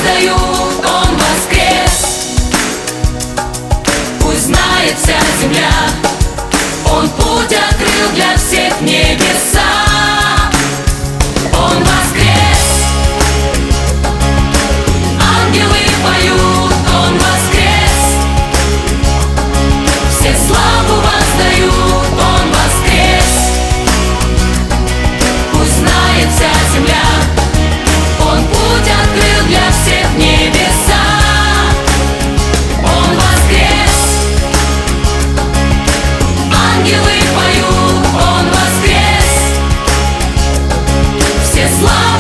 воздают, Он воскрес. Пусть знает вся земля, Он путь открыл для всех в небеса. Он воскрес. Ангелы поют, Он воскрес. Все славу воздают, Он воскрес. Пусть знает вся земля, Он путь открыл для всех в небеса. Он воскрес. Ангелы поют, Он воскрес. Все славы